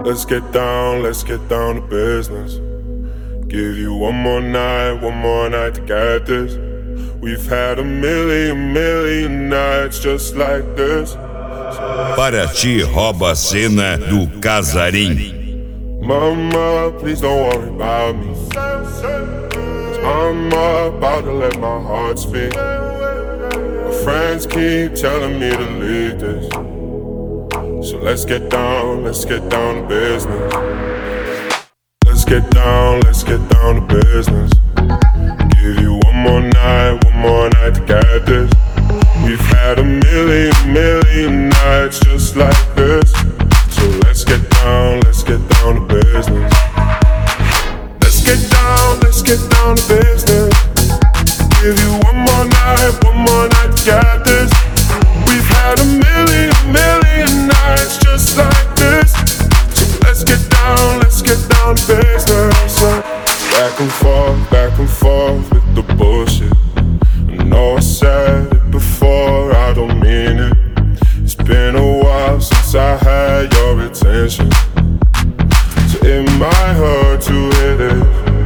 Let's get down to business. Give you one more night to get this. We've had a million nights just like this. Paraty rouba a cena do Casarim. Mama, please don't worry about me. 'Cause I'm about to let my heart speak. My friends keep telling me to leave this. So let's get down to business. Let's get down to business. Give you one more night to get this. We've had a million nights just like this. So let's get down to business. Let's get down to business. Give you one more night to get this. We've had a million nights just like this. So let's get down to business. Back and forth with the bullshit. I know I said it before, I don't mean it. It's been a while since I had your attention, so it might hurt to hit it.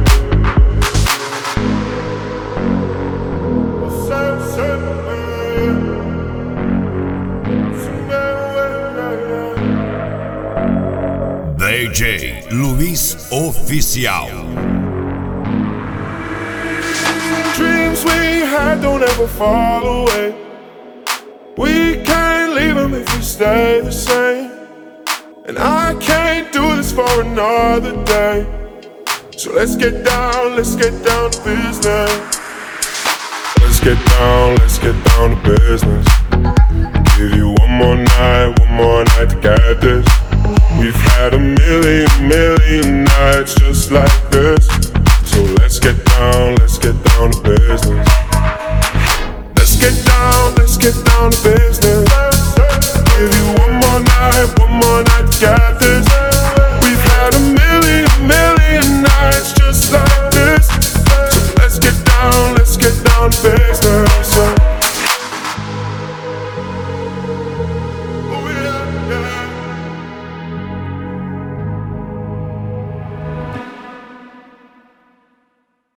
DJ Luiz Oficial. Dreams we had don't ever fall away. We can't leave them if we stay the same. And I can't do this for another day. So let's get down to business. Let's get down to business. Give you one more night to get this. We've had a million nights just like this. So let's get down to business. Let's get down to business.